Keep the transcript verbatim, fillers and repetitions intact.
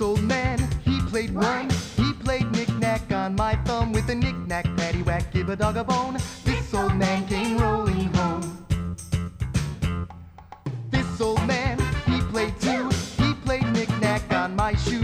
old man, he played one. He played knick-knack on my thumb with a knick-knack, paddywhack, give a dog a bone. This old man came rolling home. This old man, he played two. He played knick-knack on my shoe